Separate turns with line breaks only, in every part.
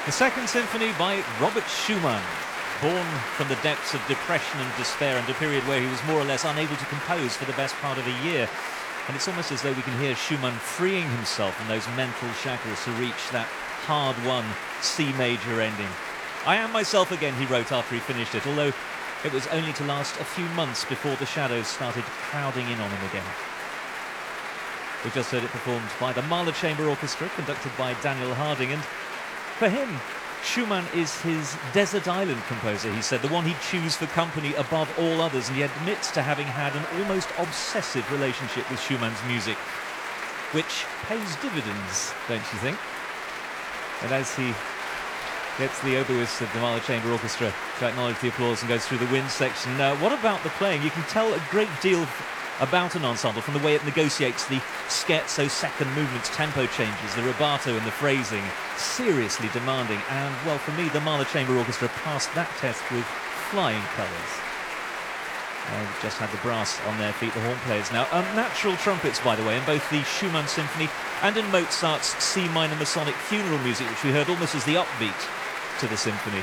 The Second Symphony by Robert Schumann, born from the depths of depression and despair and a period where he was more or less unable to compose for the best part of a year. And it's almost as though we can hear Schumann freeing himself from those mental shackles to reach that hard-won C major ending. I am myself again, he wrote after he finished it, although it was only to last a few months before the shadows started crowding in on him again. We just heard it performed by the Mahler Chamber Orchestra, conducted by Daniel Harding, and for him, Schumann is his desert island composer, he said, the one he'd choose for company above all others, and he admits to having had an almost obsessive relationship with Schumann's music, which pays dividends, don't you think? And as he gets the oboist of the Mahler Chamber Orchestra to acknowledge the applause and goes through the wind section, what about the playing? You can tell a great deal about an ensemble from the way it negotiates the scherzo second movements, tempo changes, the rubato and the phrasing. Seriously demanding, and well, for me, the Mahler Chamber Orchestra passed that test with flying colours. They've just had the brass on their feet, the horn players now. Natural trumpets, by the way, in both the Schumann Symphony and in Mozart's C minor Masonic funeral music, which we heard almost as the upbeat to the symphony.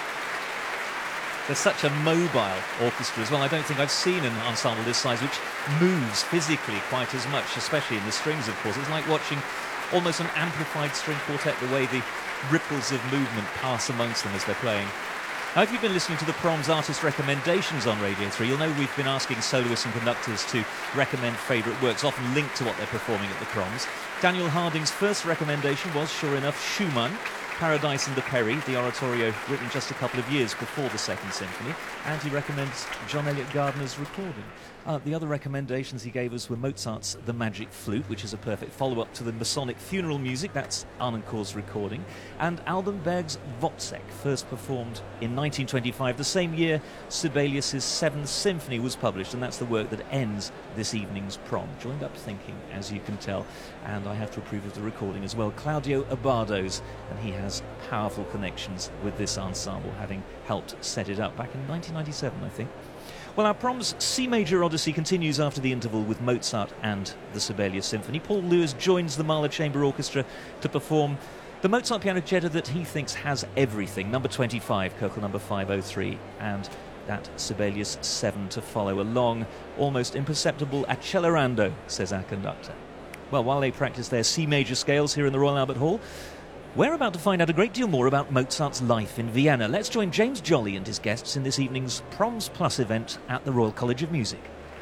There's such a mobile orchestra as well. I don't think I've seen an ensemble this size which moves physically quite as much, especially in the strings, of course. It's like watching almost an amplified string quartet, the way the ripples of movement pass amongst them as they're playing. Now, if you've been listening to the Proms Artist Recommendations on Radio 3, you'll know we've been asking soloists and conductors to recommend favourite works, often linked to what they're performing at the Proms. Daniel Harding's first recommendation was, sure enough, Schumann, Paradise and the Peri, the oratorio written just a couple of years before the Second Symphony, and he recommends John Eliot Gardner's recording. The other recommendations he gave us were Mozart's The Magic Flute, which is a perfect follow-up to the Masonic funeral music, that's Arnoncourt's recording, and Alban Berg's Wozzeck, first performed in 1925, the same year Sibelius' Seventh Symphony was published, and that's the work that ends this evening's prom. Joined up thinking, as you can tell, and I have to approve of the recording as well, Claudio Abado's, and he has powerful connections with this ensemble, having helped set it up back in 1997, I think. Well, our Proms C Major Odyssey continues after the interval with Mozart and the Sibelius Symphony. Paul Lewis joins the Mahler Chamber Orchestra to perform the Mozart pianocchetta that he thinks has everything, number 25, Köchel number 503, and that Sibelius 7 to follow, a long, almost imperceptible accelerando, says our conductor. Well, while they practice their C major scales here in the Royal Albert Hall, we're about to find out a great deal more about Mozart's life in Vienna. Let's join James Jolly and his guests in this evening's Proms Plus event at the Royal College of Music.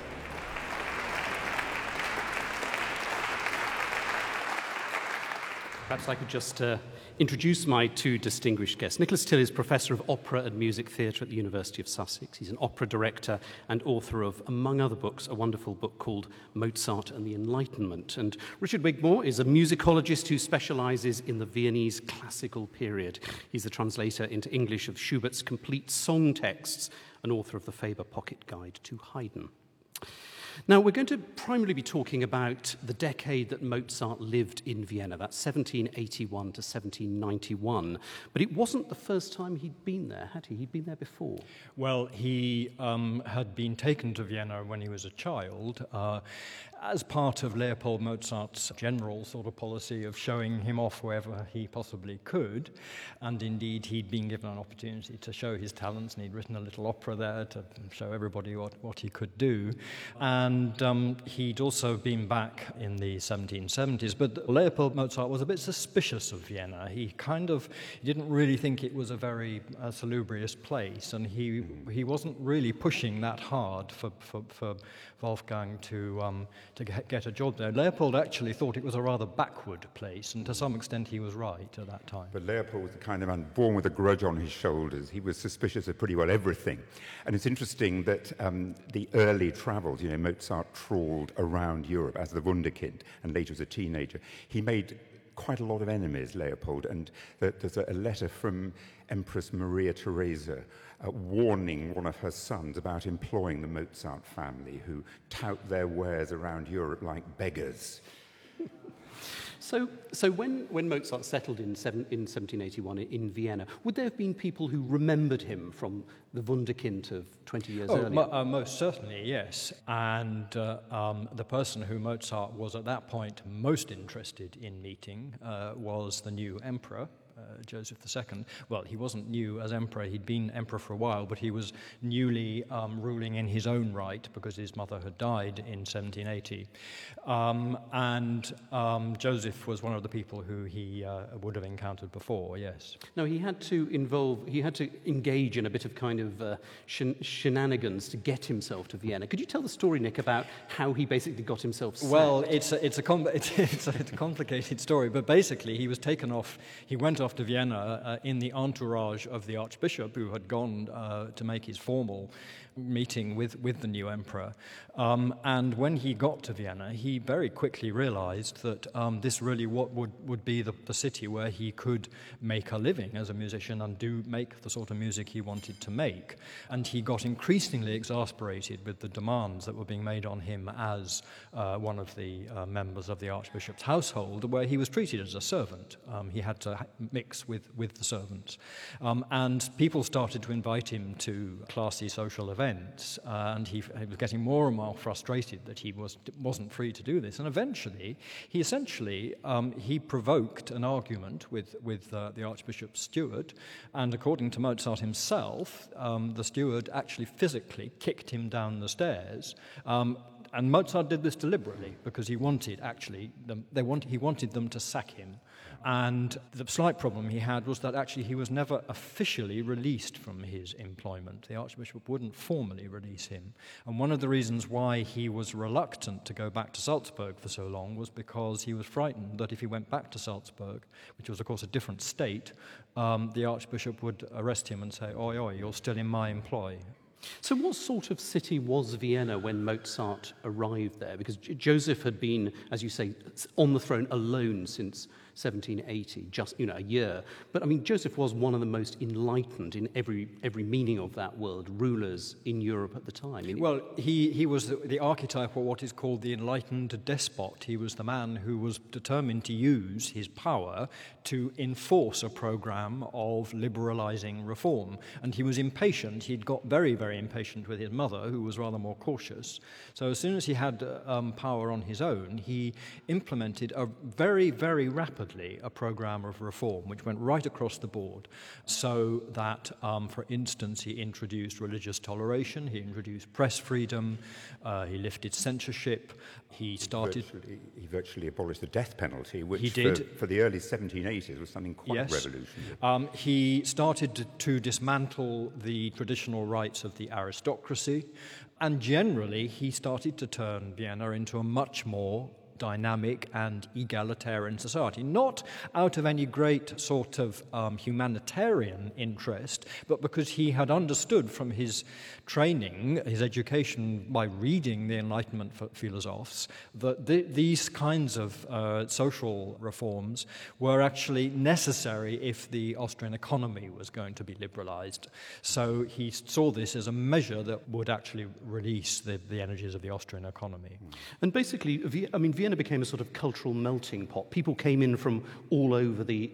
Perhaps I could just introduce my two distinguished guests. Nicholas Tilley is Professor of Opera and Music Theatre at the University of Sussex. He's an opera director and author of, among other books, a wonderful book called Mozart and the Enlightenment. And Richard Wigmore is a musicologist who specialises in the Viennese classical period. He's the translator into English of Schubert's complete song texts and author of the Faber Pocket Guide to Haydn. Now, we're going to primarily be talking about the decade that Mozart lived in Vienna, that's 1781 to 1791. But it wasn't the first time he'd been there, had he? He'd been there before.
Well, he had been taken to Vienna when he was a child as part of Leopold Mozart's general sort of policy of showing him off wherever he possibly could. And indeed, he'd been given an opportunity to show his talents, and he'd written a little opera there to show everybody what he could do. And he'd also been back in the 1770s, but Leopold Mozart was a bit suspicious of Vienna. He didn't really think it was a very salubrious place, and he wasn't really pushing that hard for Wolfgang to get a job there. Leopold actually thought it was a rather backward place, and to some extent he was right at that time.
But Leopold was the kind of man born with a grudge on his shoulders. He was suspicious of pretty well everything. And it's interesting that the early travels, Mozart trawled around Europe as the Wunderkind and later as a teenager. He made quite a lot of enemies, Leopold, and there's a letter from Empress Maria Theresa warning one of her sons about employing the Mozart family, who tout their wares around Europe like beggars.
So when Mozart settled in 1781 in Vienna, would there have been people who remembered him from the Wunderkind of 20 years earlier?
Most certainly, yes. And the person who Mozart was at that point most interested in meeting was the new emperor, Joseph II. Well, he wasn't new as emperor. He'd been emperor for a while, but he was newly ruling in his own right because his mother had died in 1780. Joseph was one of the people who he would have encountered before, yes.
No, he had to engage in a bit of kind of shenanigans to get himself to Vienna. Could you tell the story, Nick, about how he basically got himself sacked?
Well, it's a complicated story, but basically he was taken off. He went off to Vienna in the entourage of the Archbishop, who had gone to make his formal meeting with the new emperor. And when he got to Vienna, he very quickly realized that this really would be the city where he could make a living as a musician and make the sort of music he wanted to make. And he got increasingly exasperated with the demands that were being made on him as one of the members of the Archbishop's household, where he was treated as a servant. He had to mix with the servants. And people started to invite him to classy social events, and he was getting more and more frustrated that he wasn't free to do this. And eventually, he provoked an argument with the Archbishop's steward, and according to Mozart himself, the steward actually physically kicked him down the stairs. And Mozart did this deliberately because he wanted them to sack him. And the slight problem he had was that actually he was never officially released from his employment. The Archbishop wouldn't formally release him. And one of the reasons why he was reluctant to go back to Salzburg for so long was because he was frightened that if he went back to Salzburg, which was of course a different state, the Archbishop would arrest him and say, "Oi, oi, you're still in my employ."
So what sort of city was Vienna when Mozart arrived there? Because Joseph had been, as you say, on the throne alone since 1780, just a year. But I mean, Joseph was one of the most enlightened in every meaning of that word rulers in Europe at the time.
Well, he was the archetype of what is called the enlightened despot. He was the man who was determined to use his power to enforce a program of liberalizing reform. And he was impatient. He'd got very, very impatient with his mother, who was rather more cautious. So as soon as he had power on his own, he implemented very, very rapidly a program of reform which went right across the board, so that, for instance, he introduced religious toleration, he introduced press freedom, he lifted censorship, he
virtually abolished the death penalty, which
he did.
For the early 1780s was something quite revolutionary.
He started to dismantle the traditional rights of the aristocracy, and generally he started to turn Vienna into a much more dynamic and egalitarian society, not out of any great sort of humanitarian interest, but because he had understood from his training, his education by reading the Enlightenment philosophes, that these kinds of social reforms were actually necessary if the Austrian economy was going to be liberalized. So he saw this as a measure that would actually release the energies of the Austrian economy.
And basically, Vienna became a sort of cultural melting pot. People came in from all over the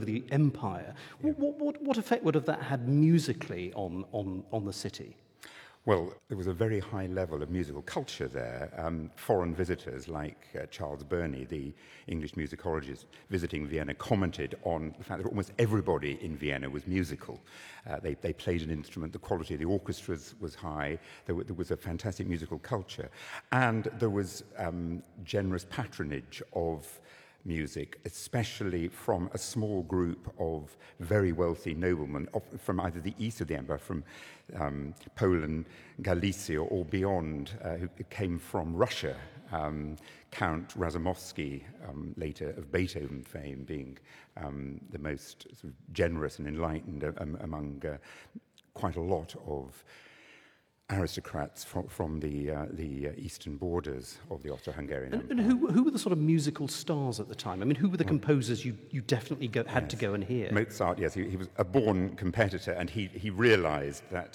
empire. Yeah. What effect would have that had musically on the city?
Well, there was a very high level of musical culture there. Foreign visitors like Charles Burney, the English musicologist visiting Vienna, commented on the fact that almost everybody in Vienna was musical. They played an instrument, the quality of the orchestras was high, there was a fantastic musical culture, and there was generous patronage of music, especially from a small group of very wealthy noblemen from either the east of the empire, from Poland, Galicia, or beyond, who came from Russia. Count Razumovsky, later of Beethoven fame, being the most sort of generous and enlightened among quite a lot of aristocrats from the eastern borders of the Austro-Hungarian Empire.
And who were the sort of musical stars at the time? I mean, who were the composers you definitely had to go and hear?
Mozart, yes, he was a born competitor, and he realized that,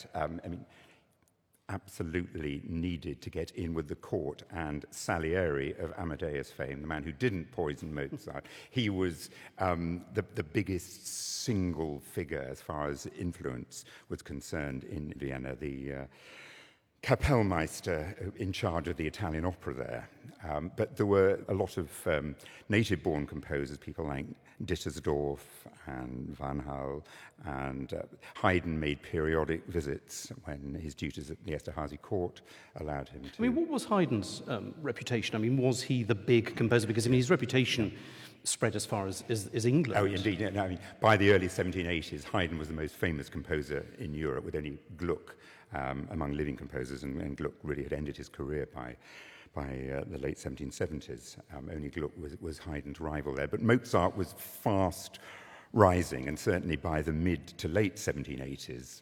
absolutely needed to get in with the court, and Salieri of Amadeus fame, the man who didn't poison Mozart, he was the biggest single figure as far as influence was concerned in Vienna. Kapellmeister in charge of the Italian opera there. But there were a lot of native-born composers, people like Dittersdorf and Van Hal, and Haydn made periodic visits when his duties at the Esterházy court allowed him to...
I mean, what was Haydn's reputation? I mean, was he the big composer? Because, I mean, his reputation spread as far as England.
Oh, indeed. Yeah, no, I mean, by the early 1780s, Haydn was the most famous composer in Europe, with only Gluck among living composers, and Gluck really had ended his career by the late 1770s. Only Gluck was Haydn's rival there. But Mozart was fast rising, and certainly by the mid to late 1780s,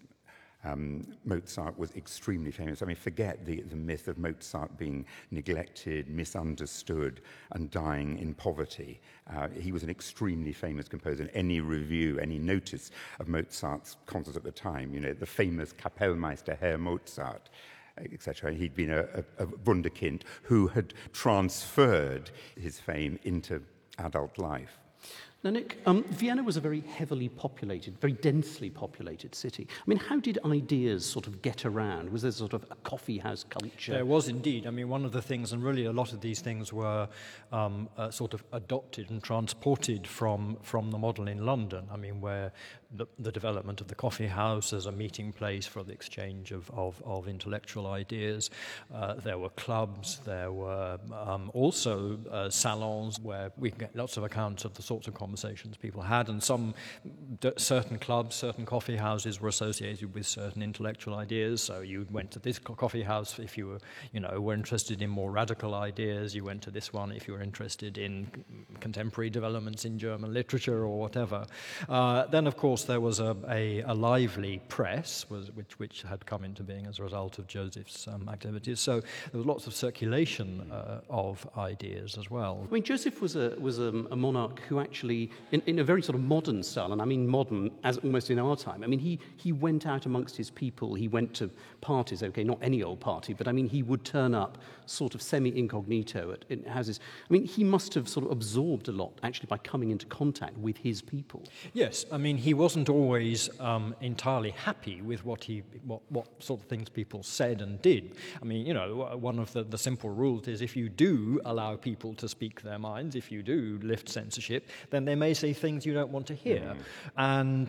Mozart was extremely famous. I mean, forget the myth of Mozart being neglected, misunderstood, and dying in poverty. He was an extremely famous composer. In any review, any notice of Mozart's concerts at the time, you know, the famous Kapellmeister Herr Mozart, etc. He'd been a wunderkind who had transferred his fame into adult life.
Now, Nick, Vienna was a very heavily populated, very densely populated city. I mean, how did ideas sort of get around? Was there sort of a coffee house culture?
There was indeed. I mean, one of the things, and really a lot of these things were sort of adopted and transported from the model in London. I mean, where the development of the coffee house as a meeting place for the exchange of intellectual ideas. There were clubs, there were also salons where we can get lots of accounts of the sorts of conversations people had, and certain clubs, certain coffee houses were associated with certain intellectual ideas. So you went to this coffee house if you were interested in more radical ideas. You went to this one if you were interested in contemporary developments in German literature or whatever. Then, of course, there was a lively press, which had come into being as a result of Joseph's activities. So there was lots of circulation of ideas as well.
I mean, Joseph was a monarch who actually, in a very sort of modern style, and I mean modern as almost in our time, I mean, he went out amongst his people, he went to parties, okay, not any old party, but I mean, he would turn up sort of semi-incognito in houses. I mean, he must have sort of absorbed a lot, actually, by coming into contact with his people.
Yes, I mean, he wasn't always entirely happy with what sort of things people said and did. I mean, one of the simple rules is if you do allow people to speak their minds, if you do lift censorship, then they may say things you don't want to hear. And,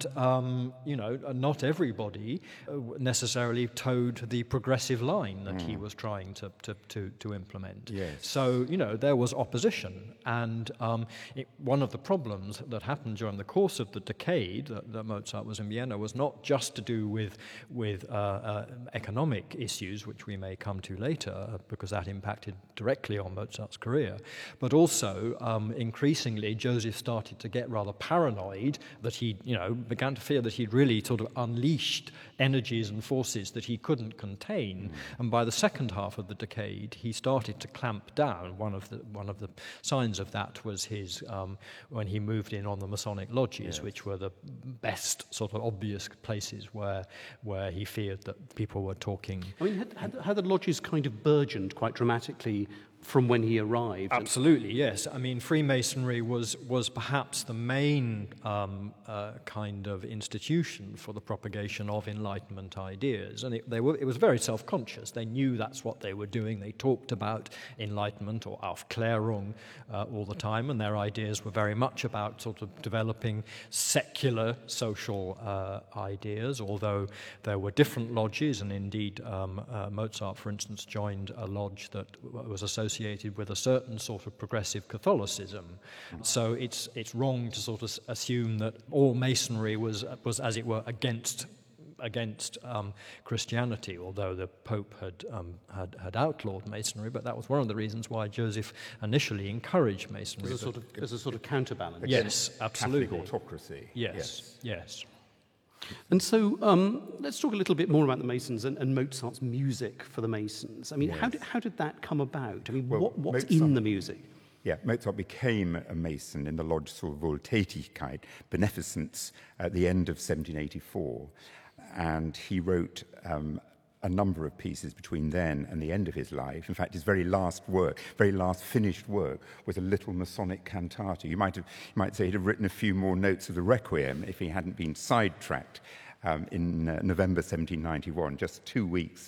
not everybody necessarily towed the progressive line that he was trying to implement.
Yes.
So, there was opposition. And one of the problems that happened during the course of the decade that Mozart was in Vienna was not just to do with economic issues, which we may come to later, because that impacted directly on Mozart's career, but also increasingly Joseph started to get rather paranoid that he, began to fear that he'd really sort of unleashed energies and forces that he couldn't contain. And by the second half of the decade, he started to clamp down. One of the signs of that was his when he moved in on the Masonic lodges, which were the best sort of obvious places where he feared that people were talking.
I mean, had the lodges kind of burgeoned quite dramatically from when he arrived?
Absolutely, yes. I mean, Freemasonry was perhaps the main kind of institution for the propagation of Enlightenment ideas, and it was very self-conscious. They knew that's what they were doing. They talked about Enlightenment or Aufklärung all the time, and their ideas were very much about sort of developing secular social ideas, although there were different lodges, and indeed Mozart, for instance, joined a lodge that was associated with a certain sort of progressive Catholicism. So it's wrong to sort of assume that all Masonry was as it were against Christianity, although the Pope had outlawed Masonry, but that was one of the reasons why Joseph initially encouraged Masonry.
As a sort of counterbalance.
Yes, absolutely.
Catholic autocracy.
Yes.
And so let's talk a little bit more about the Masons and Mozart's music for the Masons. I mean, how did that come about? I mean, what's Mozart, in the music?
Yeah, Mozart became a Mason in the Lodge zur Wohltätigkeit, beneficence, at the end of 1784. And he wrote a number of pieces between then and the end of his life. In fact, his very last finished work, was a little Masonic cantata. You might say he'd have written a few more notes of the Requiem if he hadn't been sidetracked in November 1791, just 2 weeks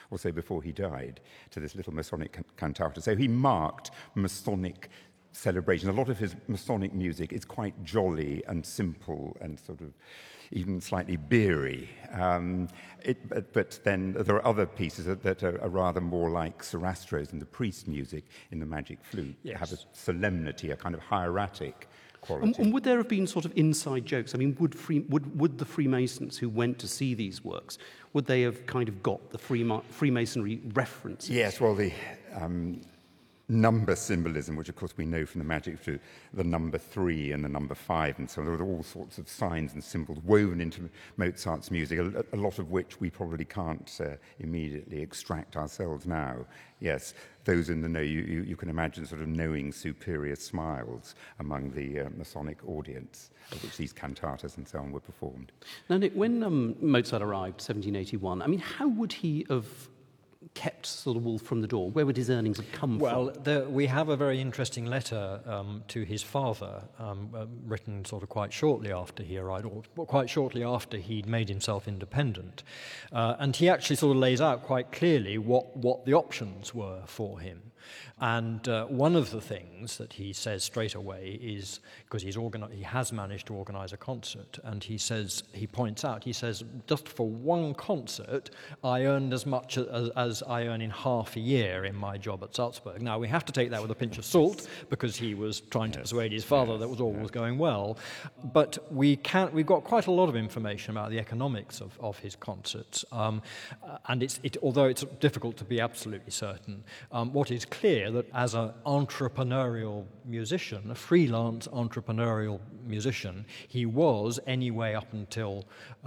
or so before he died, to this little Masonic cantata. So he marked Masonic celebration. A lot of his Masonic music is quite jolly and simple and sort of even slightly beery. But then there are other pieces that are rather more like Sarastro's and the priest music in the Magic Flute.
Yes.
Have a solemnity, a kind of hieratic quality.
And would there have been sort of inside jokes? I mean, would the Freemasons who went to see these works, would they have kind of got the Freemasonry references?
Yes, well, the number symbolism, which of course we know from the Magic Flute, the number 3 and the number 5, and so there were all sorts of signs and symbols woven into Mozart's music, a lot of which we probably can't immediately extract ourselves now. Yes, those in the know, you can imagine sort of knowing superior smiles among the Masonic audience, of which these cantatas and so on were performed.
Now, Nick, when Mozart arrived, 1781, I mean, how would he have kept sort of wool from the door? Where would his earnings have come from?
Well, we have a very interesting letter to his father, written sort of quite shortly after he arrived, or quite shortly after he'd made himself independent. And he actually sort of lays out quite clearly what the options were for him. And one of the things that he says straight away is, because he has managed to organize a concert, and he says, just for one concert, I earned as much as I earn in half a year in my job at Salzburg. Now, we have to take that with a pinch of salt, because he was trying to persuade his father that all was going well. But we've got quite a lot of information about the economics of his concerts. And although it's difficult to be absolutely certain, what is clear that as an entrepreneurial musician, a freelance entrepreneurial musician, he was, anyway up until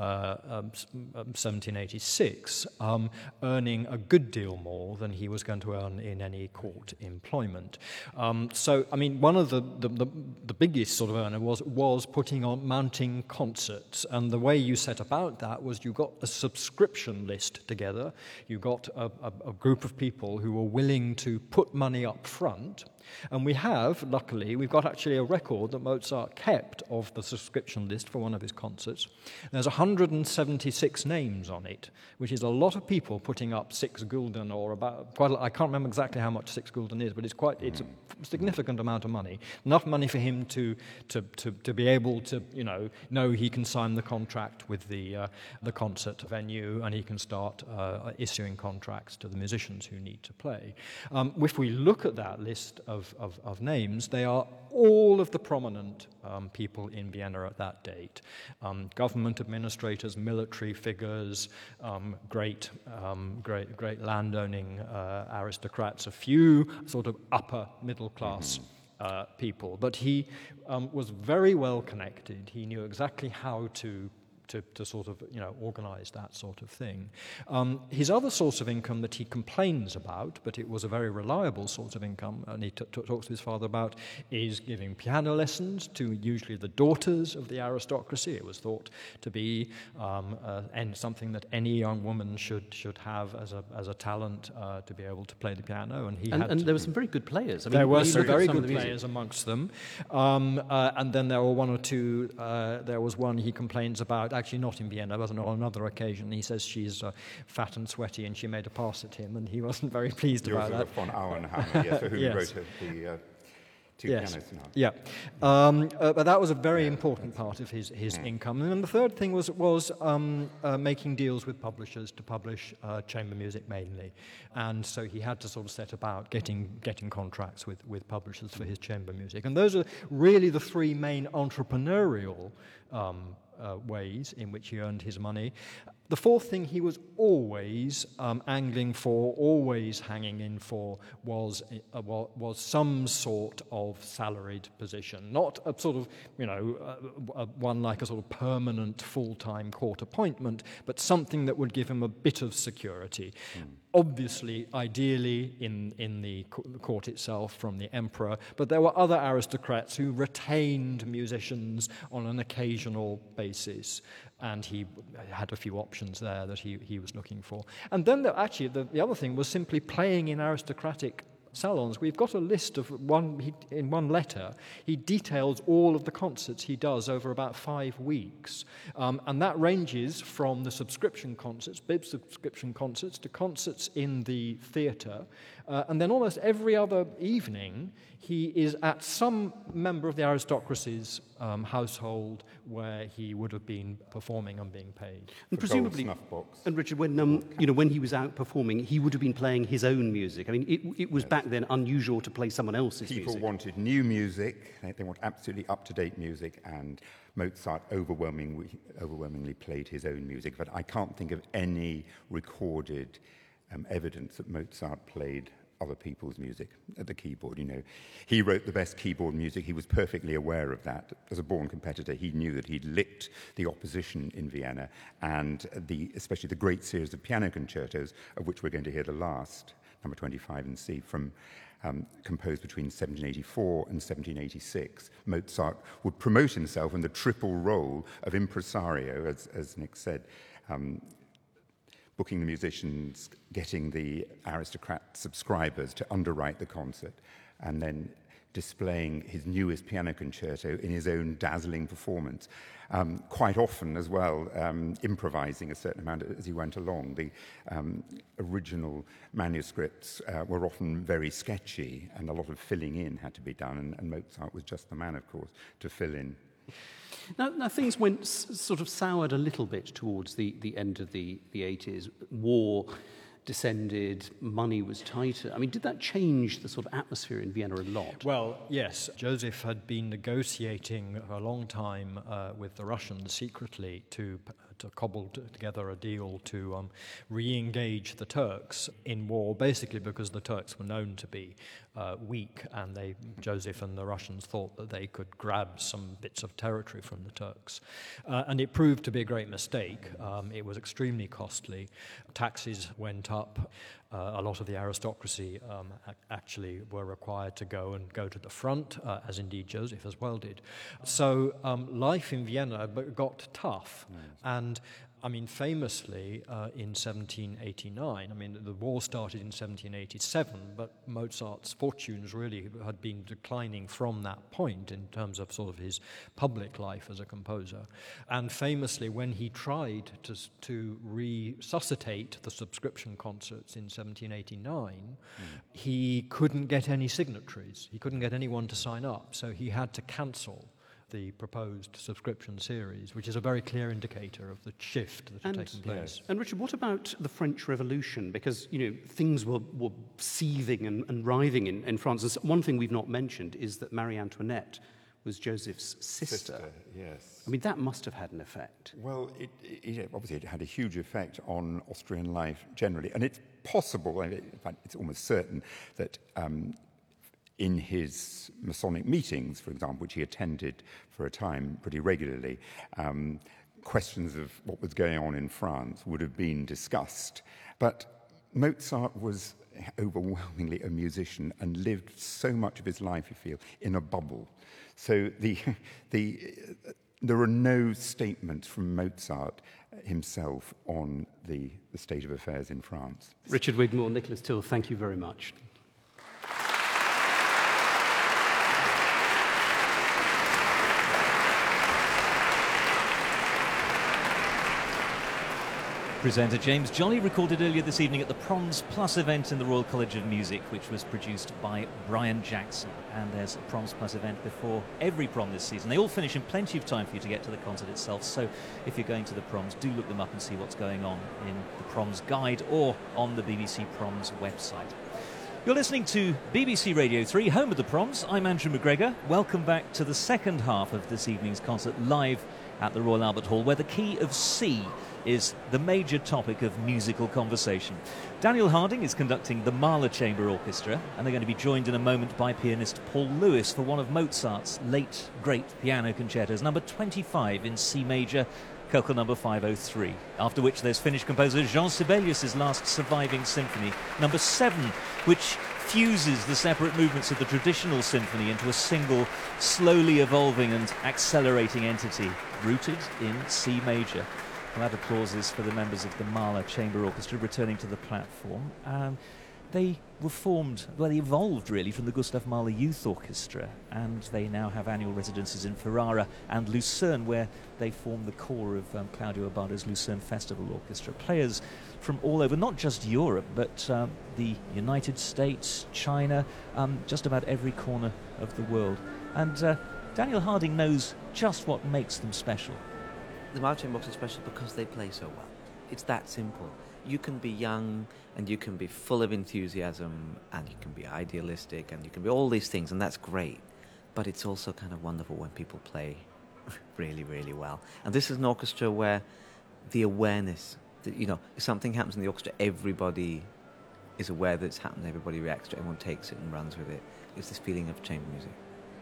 1786, earning a good deal more than he was going to earn in any court employment. So, I mean, one of the biggest sort of earner was mounting concerts, and the way you set about that was you got a subscription list together, you got a group of people who were willing to put money up front. And luckily, we've got actually a record that Mozart kept of the subscription list for one of his concerts. There's 176 names on it, which is a lot of people putting up 6 gulden, or I can't remember exactly how much 6 gulden is, but it's a significant amount of money. Enough money for him to be able to, know he can sign the contract with the concert venue, and he can start issuing contracts to the musicians who need to play. If we look at that list of names, they are all of the prominent people in Vienna at that date. Government administrators, military figures, great landowning aristocrats, a few sort of upper middle class people. But he was very well connected. He knew exactly how to sort of, organize that sort of thing. His other source of income that he complains about, but it was a very reliable source of income, and he talks to his father about, is giving piano lessons to usually the daughters of the aristocracy. It was thought to be and something that any young woman should have as a talent to be able to play the piano. And
there were some very good players.
There were some very good players amongst them. And then there were one or two, there was one he complains about, actually not in Vienna, but on another occasion. He says she's fat and sweaty, and she made a pass at him, and he wasn't very pleased about that.
Von Auenhammer, yes, who
yes.
wrote the two
yes.
piano sonatas.
Yeah, but that was a very important part of his income. And then the third thing was making deals with publishers to publish chamber music mainly, and so he had to sort of set about getting contracts with publishers for his chamber music. And those are really the 3 main entrepreneurial ways in which he earned his money. The fourth thing he was always angling for, always hanging in for, was some sort of salaried position. Not a sort of, one like a sort of permanent full-time court appointment, but something that would give him a bit of security. Obviously, ideally, in the court itself from the emperor, but there were other aristocrats who retained musicians on an occasional basis, and he had a few options there that he was looking for. And then the other thing was simply playing in aristocratic salons. We've got a list of in one letter. He details all of the concerts he does over about 5 weeks. And that ranges from the subscription concerts, bib subscription concerts, to concerts in the theatre. And then almost every other evening, he is at some member of the aristocracy's household where he would have been performing and being paid.
And presumably,
snuff box.
and Richard, when he was out performing, he would have been playing his own music. I mean, it was back then unusual to play someone else's
People
music.
wanted new music. They want absolutely up-to-date music, and Mozart overwhelmingly played his own music. But I can't think of any recorded evidence that Mozart played other people's music at the keyboard. He wrote the best keyboard music. He was perfectly aware of that. As a born competitor, he knew that he'd licked the opposition in Vienna, and especially the great series of piano concertos, of which we're going to hear the last, number 25 in C, from composed between 1784 and 1786. Mozart would promote himself in the triple role of impresario, as Nick said, booking the musicians, getting the aristocrat subscribers to underwrite the concert, and then displaying his newest piano concerto in his own dazzling performance. Quite often as well, improvising a certain amount as he went along. The original manuscripts were often very sketchy, and a lot of filling in had to be done, and Mozart was just the man, of course, to fill in.
Now things went sort of soured a little bit towards the end of the 80s. War descended, money was tighter. I mean, did that change the sort of atmosphere in Vienna a lot?
Well, yes. Joseph had been negotiating for a long time with the Russians secretly to cobble together a deal to re-engage the Turks in war, basically because the Turks were known to be weak, and Joseph and the Russians thought that they could grab some bits of territory from the Turks. And it proved to be a great mistake. It was extremely costly. Taxes went up. A lot of the aristocracy actually were required to go to the front, as indeed Joseph as well did. So life in Vienna got tough. And I mean, famously, in 1789, I mean, the war started in 1787, but Mozart's fortunes really had been declining from that point in terms of sort of his public life as a composer. And famously, when he tried to resuscitate the subscription concerts in 1789, he couldn't get any signatories. He couldn't get anyone to sign up, so he had to cancel the proposed subscription series, which is a very clear indicator of the shift that had taken place.
And Richard, what about the French Revolution? Because, things were seething and writhing in France. And one thing we've not mentioned is that Marie Antoinette was Joseph's sister.
Yes.
I mean, that must have had an effect.
Well, obviously it had a huge effect on Austrian life generally. And it's possible, in fact, it's almost certain, that in his Masonic meetings, for example, which he attended for a time pretty regularly, questions of what was going on in France would have been discussed. But Mozart was overwhelmingly a musician and lived so much of his life, you feel, in a bubble. So there are no statements from Mozart himself on the state of affairs in France.
Richard Wigmore, Nicholas Till, thank you very much.
Presenter James Jolly recorded earlier this evening at the Proms Plus event in the Royal College of Music, which was produced by Brian Jackson. And there's a Proms Plus event before every prom this season. They all finish in plenty of time for you to get to the concert itself. So if you're going to the proms, do look them up and see what's going on in the Proms Guide or on the BBC Proms website. You're listening to BBC Radio 3, home of the Proms. I'm Andrew McGregor. Welcome back to the second half of this evening's concert, live at the Royal Albert Hall, where the key of C is the major topic of musical conversation. Daniel Harding is conducting the Mahler Chamber Orchestra, and they're going to be joined in a moment by pianist Paul Lewis for one of Mozart's late great piano concertos, number 25 in C major, Köchel number 503. After which there's Finnish composer Jean Sibelius' last surviving symphony, number 7, which fuses the separate movements of the traditional symphony into a single, slowly evolving and accelerating entity, rooted in C major. Loud applause is for the members of the Mahler Chamber Orchestra returning to the platform. They were formed, well, they evolved really from the Gustav Mahler Youth Orchestra, and they now have annual residences in Ferrara and Lucerne, where they form the core of Claudio Abbato's Lucerne Festival Orchestra. Players from all over, not just Europe, but the United States, China, just about every corner of the world. And Daniel Harding knows just what makes them special.
The Mahler Chamber Orchestra is special because they play so well. It's that simple. You can be young and you can be full of enthusiasm and you can be idealistic and you can be all these things, and that's great. But it's also kind of wonderful when people play really, really well. And this is an orchestra where the awareness, that, if something happens in the orchestra, everybody is aware that it's happened, everybody reacts to it, everyone takes it and runs with it. It's this feeling of chamber music.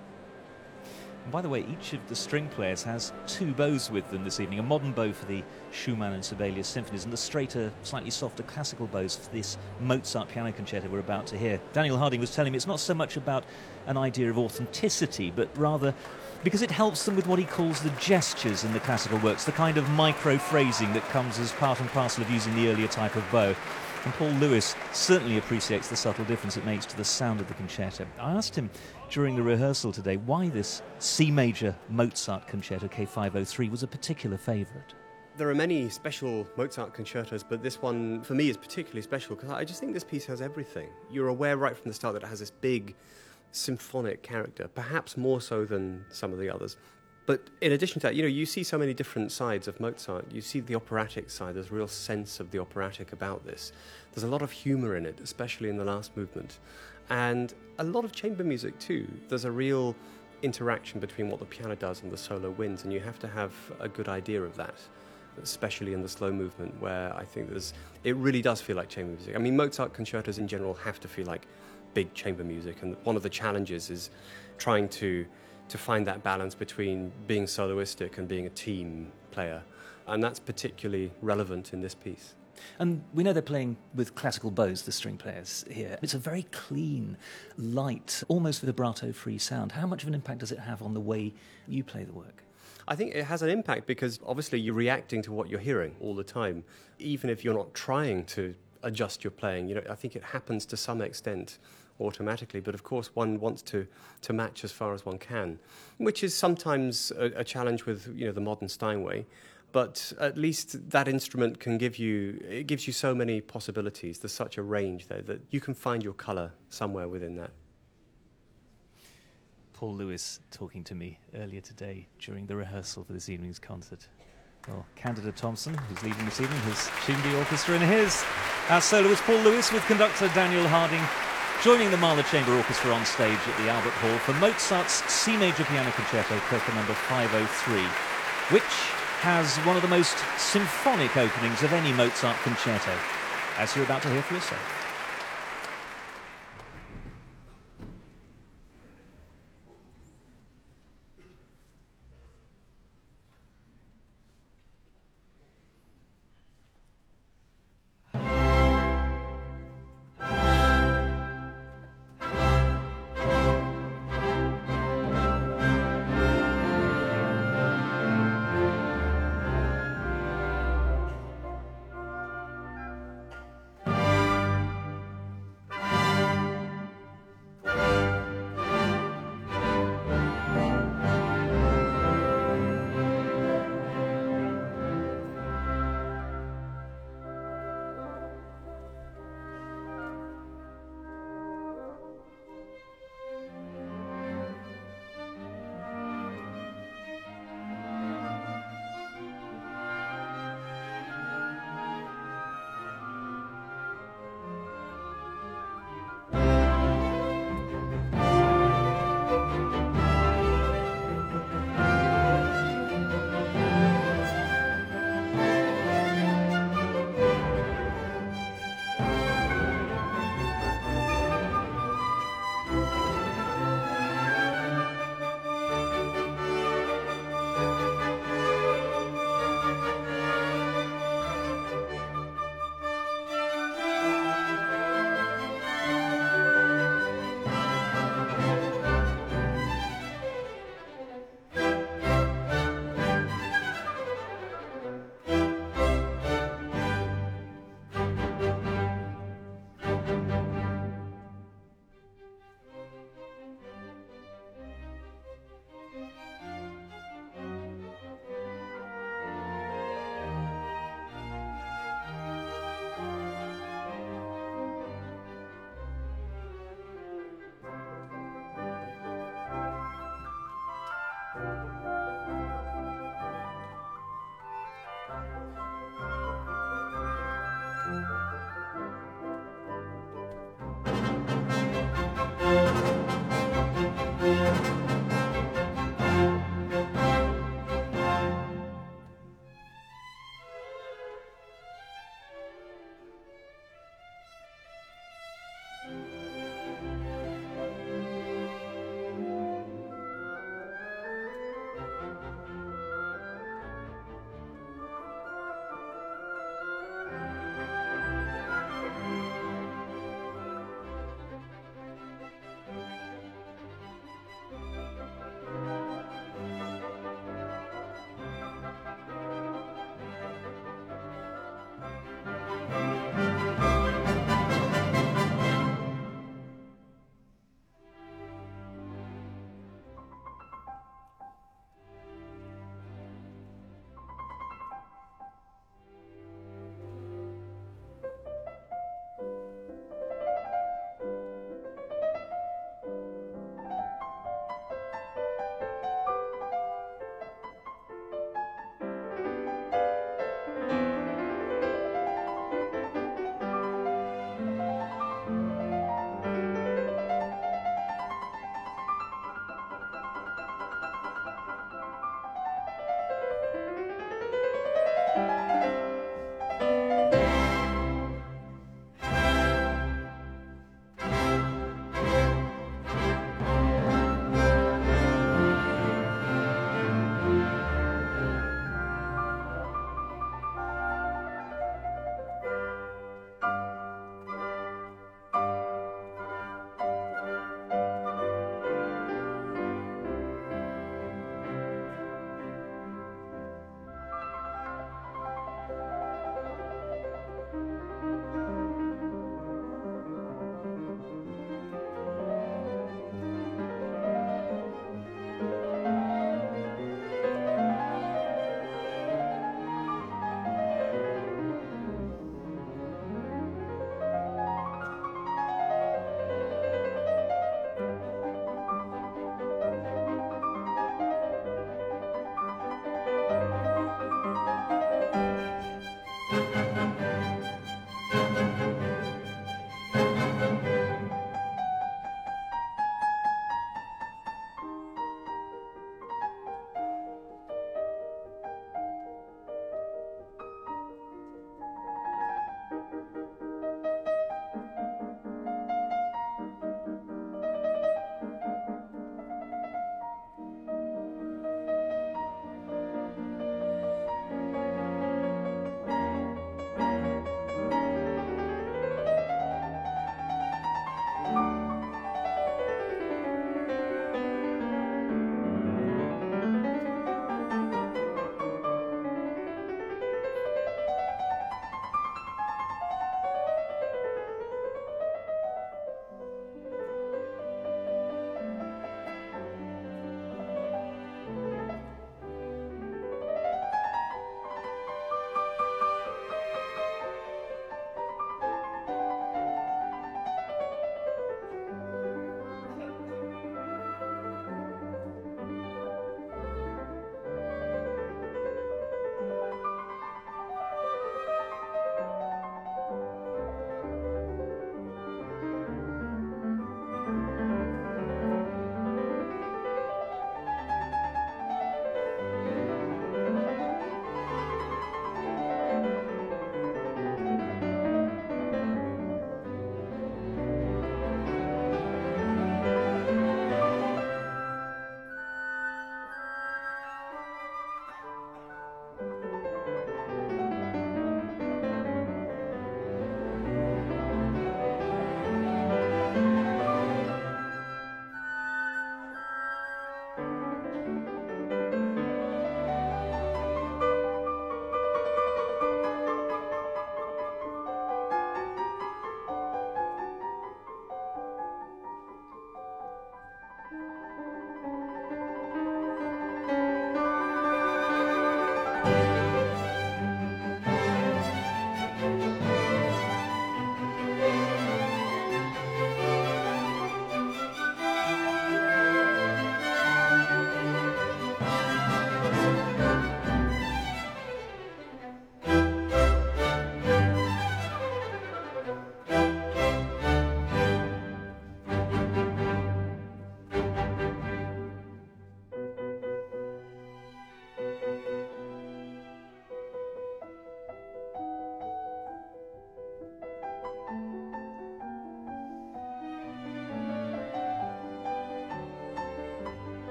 And by the way, each of the string players has two bows with them this evening, a modern bow for the Schumann and Sibelius symphonies and the straighter, slightly softer classical bows for this Mozart piano concerto we're about to hear. Daniel Harding was telling me it's not so much about an idea of authenticity, but rather because it helps them with what he calls the gestures in the classical works, the kind of micro-phrasing that comes as part and parcel of using the earlier type of bow. And Paul Lewis certainly appreciates the subtle difference it makes to the sound of the concerto. I asked him during the rehearsal today why this C major Mozart concerto K503 was a particular favourite.
There are many special Mozart concertos, but this one for me is particularly special because I just think this piece has everything. You're aware right from the start that it has this big symphonic character, perhaps more so than some of the others. But in addition to that, you see so many different sides of Mozart. You see the operatic side. There's a real sense of the operatic about this. There's a lot of humour in it, especially in the last movement. And a lot of chamber music too. There's a real interaction between what the piano does and the solo winds, and you have to have a good idea of that, especially in the slow movement, where I think it really does feel like chamber music. I mean, Mozart concertos in general have to feel like big chamber music, and one of the challenges is trying to find that balance between being soloistic and being a team player. And that's particularly relevant in this piece.
And we know they're playing with classical bows, the string players here. It's a very clean, light, almost vibrato-free sound. How much of an impact does it have on the way you play the work?
I think it has an impact because obviously you're reacting to what you're hearing all the time. Even if you're not trying to adjust your playing, I think it happens to some extent automatically, but of course one wants to match as far as one can, which is sometimes a challenge with the modern Steinway, but at least that instrument gives you so many possibilities. There's such a range there that you can find your colour somewhere within that.
Paul Lewis talking to me earlier today during the rehearsal for this evening's concert. Well, Candida Thompson, who's leading this evening, has tuned the orchestra in his. Our soloist Paul Lewis with conductor Daniel Harding, joining the Mahler Chamber Orchestra on stage at the Albert Hall for Mozart's C Major Piano Concerto, Kocher number 503, which has one of the most symphonic openings of any Mozart concerto, as you're about to hear for yourself.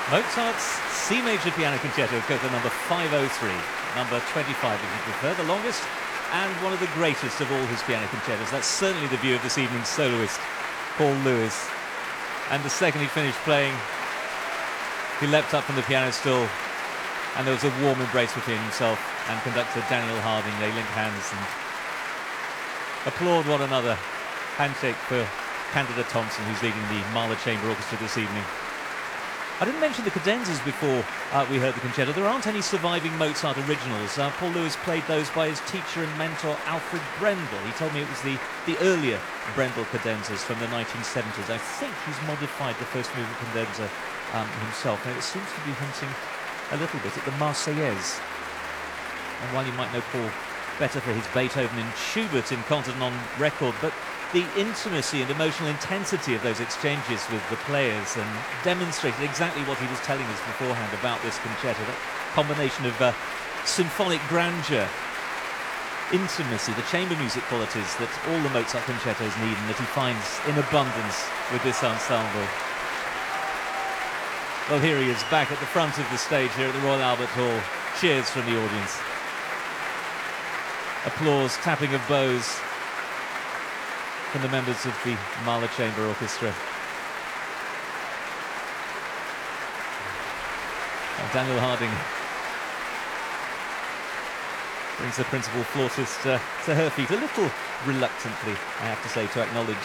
Mozart's C major piano concerto, Coda number 503, number 25 if you prefer, the longest and one of the greatest of all his piano concertos. That's certainly the view of this evening's soloist, Paul Lewis. And the second he finished playing, he leapt up from the piano stool and there was a warm embrace between himself and conductor Daniel Harding. They linked hands and applaud one another. Handshake for Candida Thompson, who's leading the Mahler Chamber Orchestra this evening. I didn't mention the cadenzas before we heard the concerto. There aren't any surviving Mozart originals. Paul Lewis played those by his teacher and mentor, Alfred Brendel. He told me it was the earlier Brendel cadenzas from the 1970s. I think he's modified the first movement cadenza himself. Now, it seems to be hinting a little bit at the Marseillaise. And while you might know Paul better for his Beethoven and Schubert in concert on record, but the intimacy and emotional intensity of those exchanges with the players and demonstrated exactly what he was telling us beforehand about this concerto, that combination of symphonic grandeur, intimacy, the chamber music qualities that all the Mozart concertos need and that he finds in abundance with this ensemble. Well, here he is back at the front of the stage here at the Royal Albert Hall. Cheers from the audience. Applause, tapping of bows from the members of the Mahler Chamber Orchestra. And Daniel Harding brings the principal flautist to her feet, a little reluctantly, I have to say, to acknowledge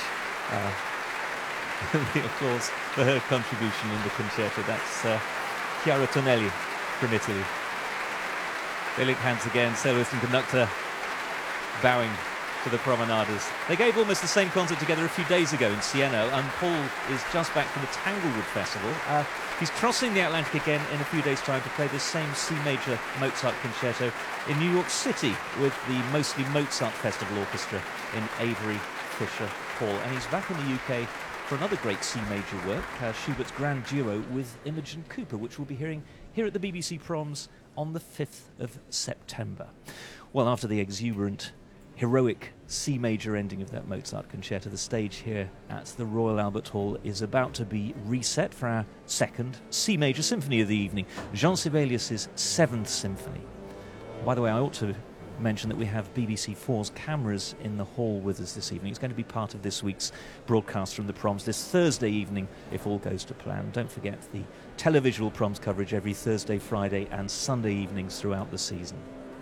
the applause for her contribution in the concerto. That's Chiara Tonelli from Italy. They link hands again, soloist and conductor bowing to the promenaders. They gave almost the same concert together a few days ago in Siena, and Paul is just back from the Tanglewood Festival. He's crossing the Atlantic again in a few days' time to play the same C major Mozart concerto in New York City with the Mostly Mozart Festival Orchestra in Avery Fisher Hall. And he's back in the UK for another great C major work, Schubert's Grand Duo with Imogen Cooper, which we'll be hearing here at the BBC Proms on the 5th of September. Well, after the exuberant, heroic C major ending of that Mozart concerto, the stage here at the Royal Albert Hall is about to be reset for our second C major symphony of the evening, Jean Sibelius's 7th Symphony. By the way, I ought to mention that we have BBC 4's cameras in the hall with us this evening. It's going to be part of this week's broadcast from the Proms this Thursday evening, if all goes to plan. Don't forget the televisual Proms coverage every Thursday, Friday and Sunday evenings throughout the season.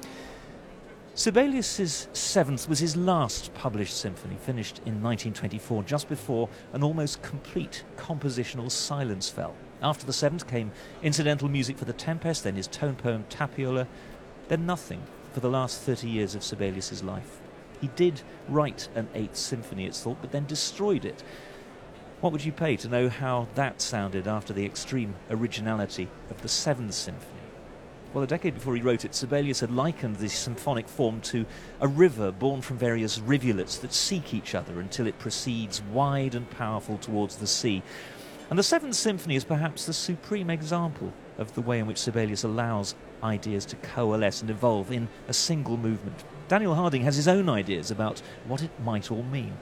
Sibelius's 7th was his last published symphony, finished in 1924, just before an almost complete compositional silence fell. After the 7th came incidental music for The Tempest, then his tone poem Tapiola, then nothing for the last 30 years of Sibelius's life. He did write an 8th symphony, it's thought, but then destroyed it. What would you pay to know how that sounded after the extreme originality of the 7th symphony? Well, a decade before he wrote it, Sibelius had likened this symphonic form to a river born from various rivulets that seek each other until it proceeds wide and powerful towards the sea. And the 7th Symphony is perhaps the supreme example of the way in which Sibelius allows ideas to coalesce and evolve in a single movement. Daniel Harding has his own ideas about what it might all mean.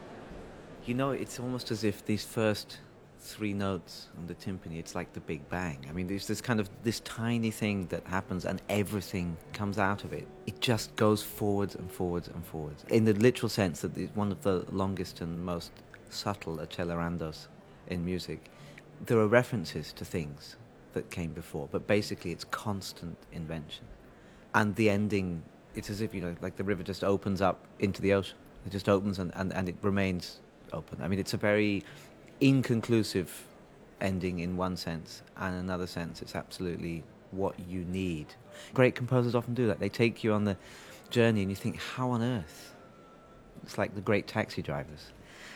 You know, it's almost as if these first 3 notes on the timpani, it's like the Big Bang. I mean, there's this kind of this tiny thing that happens and everything comes out of it. It just goes forwards and forwards and forwards. In the literal sense that it's one of the longest and most subtle accelerandos in music. There are references to things that came before, but basically it's constant invention. And the ending, it's as if, you know, like the river just opens up into the ocean. It just opens and it remains open. I mean, it's a very inconclusive ending in one sense, and in another sense it's absolutely what you need. Great composers often do that. They take you on the journey and you think, how on earth? It's like the great taxi drivers.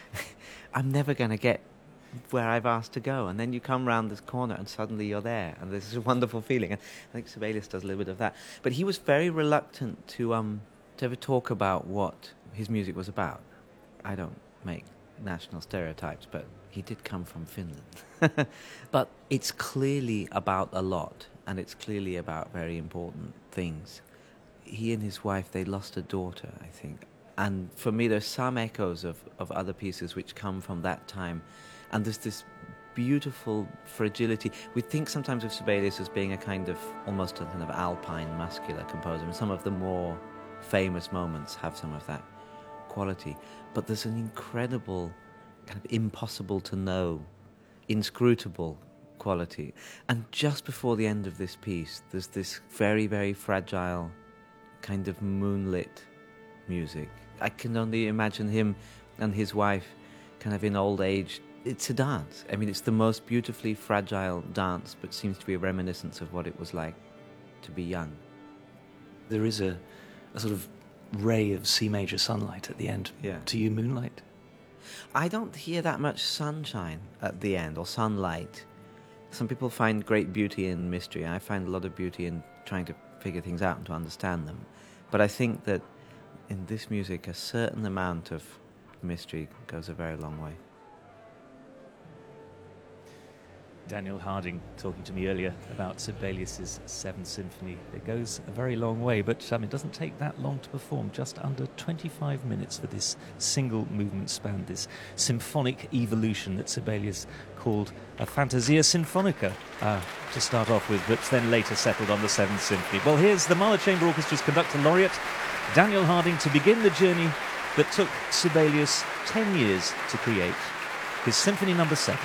I'm never going to get where I've asked to go, and then you come round this corner and suddenly you're there, and there's this wonderful feeling. And I think Sibelius does a little bit of that, but he was very reluctant to ever talk about what his music was about. I don't make national stereotypes, but he did come from Finland. But it's clearly about a lot, and it's clearly about very important things. He and his wife, they lost a daughter, I think. And for me, there's some echoes of other pieces which come from that time. And there's this beautiful fragility. We think sometimes of Sibelius as being a kind of almost a kind of alpine muscular composer, and some of the more famous moments have some of that quality. But there's an incredible, kind of impossible to know, inscrutable quality. And just before the end of this piece, there's this very, very fragile kind of moonlit music. I can only imagine him and his wife kind of in old age. It's a dance. I mean, it's the most beautifully fragile dance, but seems to be a reminiscence of what it was like to be young.
There is a sort of ray of C major sunlight at the end.
Yeah.
To you, moonlight?
I don't hear that much sunshine at the end, or sunlight. Some people find great beauty in mystery. I find a lot of beauty in trying to figure things out and to understand them. But I think that in this music, a certain amount of mystery goes a very long way.
Daniel Harding talking to me earlier about Sibelius's Seventh Symphony. It goes a very long way, but it doesn't take that long to perform. Just under 25 minutes for this single movement span, this symphonic evolution that Sibelius called a Fantasia Sinfonica to start off with, but then later settled on the Seventh Symphony. Well, here's the Mahler Chamber Orchestra's conductor laureate, Daniel Harding, to begin the journey that took Sibelius 10 years to create, his Symphony No. 7.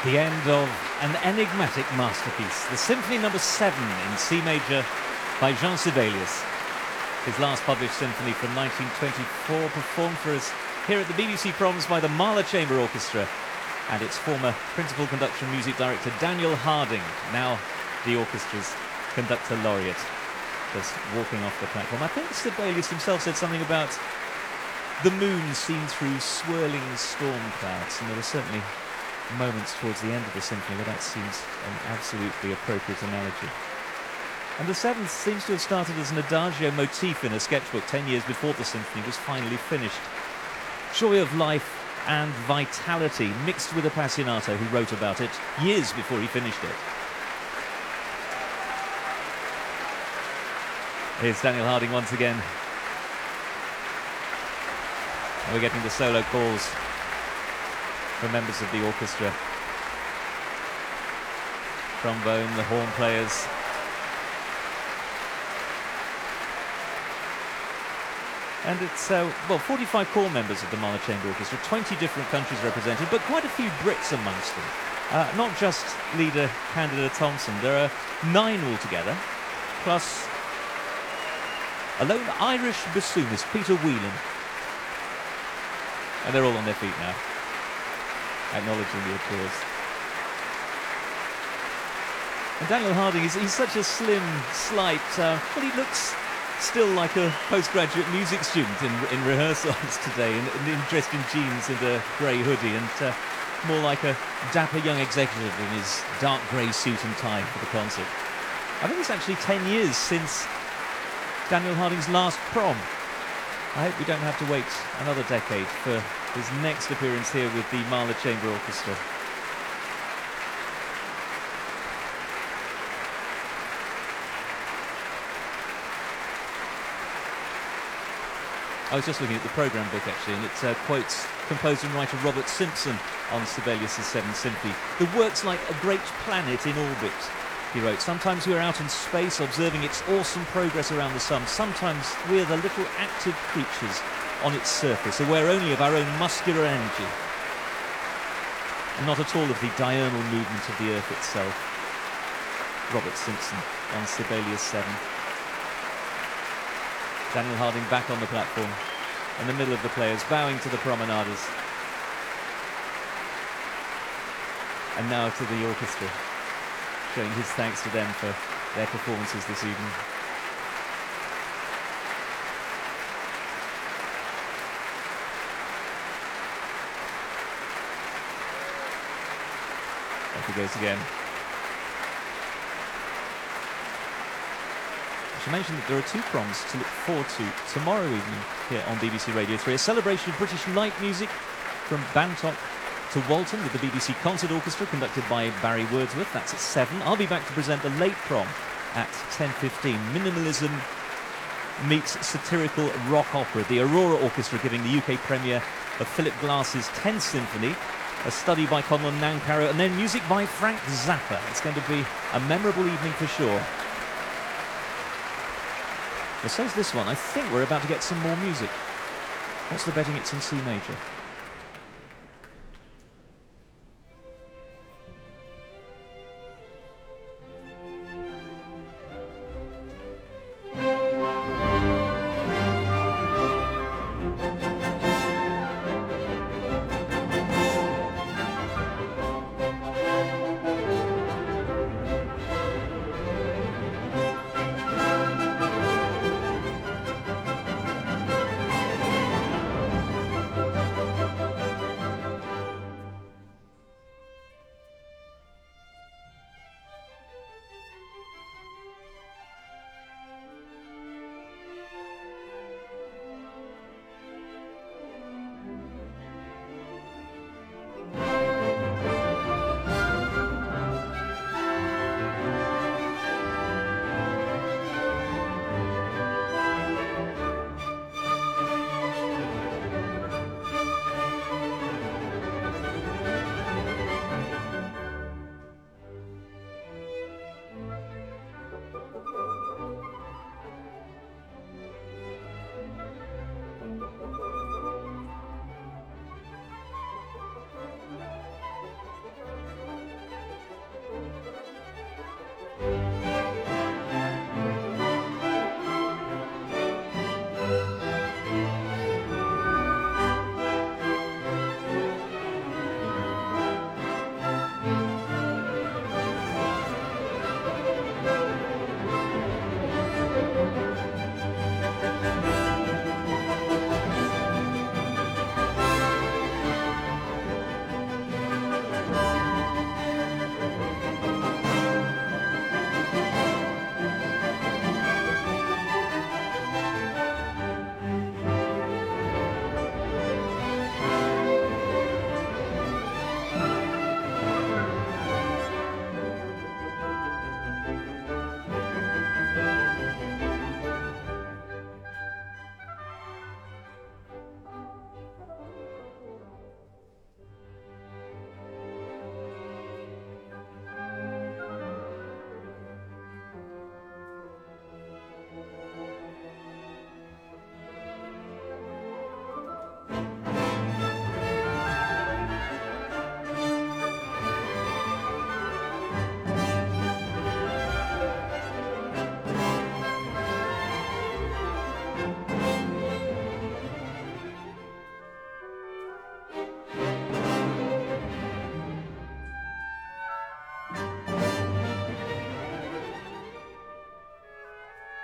The end of an enigmatic masterpiece, the Symphony No. 7 in C major by Jean Sibelius. His last published symphony from 1924, performed for us here at the BBC Proms by the Mahler Chamber Orchestra and its former principal conductor and music director Daniel Harding, now the orchestra's conductor laureate, just walking off the platform. I think Sibelius himself said something about the moon seen through swirling storm clouds, and there were certainly moments towards the end of the symphony where that seems an absolutely appropriate analogy. And the seventh seems to have started as an adagio motif in a sketchbook 10 years before the symphony was finally finished. Joy of life and vitality mixed with Appassionato, who wrote about it years before he finished it. Here's Daniel Harding once again. And we're getting the solo calls for members of the orchestra. Trombone, the horn players. And it's, 45 core members of the Mahler Chamber Orchestra, 20 different countries represented, but quite a few Brits amongst them. Not just leader Candida Thompson, there are 9 altogether, plus a lone Irish bassoonist, Peter Whelan. And they're all on their feet now, acknowledging the applause. And Daniel Harding, he's such a slim, slight, he looks still like a postgraduate music student in rehearsals today, and dressed in jeans and a grey hoodie, and more like a dapper young executive in his dark grey suit and tie for the concert. I think it's actually 10 years since Daniel Harding's last prom. I hope we don't have to wait another decade for his next appearance here with the Mahler Chamber Orchestra. I was just looking at the programme book actually, and it quotes composer and writer Robert Simpson on Sibelius' Seventh Symphony. The work's like a great planet in orbit, he wrote. Sometimes we're out in space observing its awesome progress around the sun. Sometimes we're the little active creatures on its surface, aware only of our own muscular energy, and not at all of the diurnal movement of the Earth itself. Robert Simpson on Sibelius 7. Daniel Harding back on the platform, in the middle of the players, bowing to the promenaders. And now to the orchestra, showing his thanks to them for their performances this evening. Off he goes again. I should mention that there are 2 proms to look forward to tomorrow evening here on BBC Radio 3. A celebration of British light music from Bantock to Walton with the BBC Concert Orchestra, conducted by Barry Wordsworth. That's at 7. I'll be back to present the late prom at 10:15. Minimalism meets satirical rock opera. The Aurora Orchestra giving the UK premiere of Philip Glass's 10th Symphony, a study by Conlon Nancarrow, and then music by Frank Zappa. It's going to be a memorable evening for sure. Well, so's this one. I think we're about to get some more music. What's the betting? It's in C major.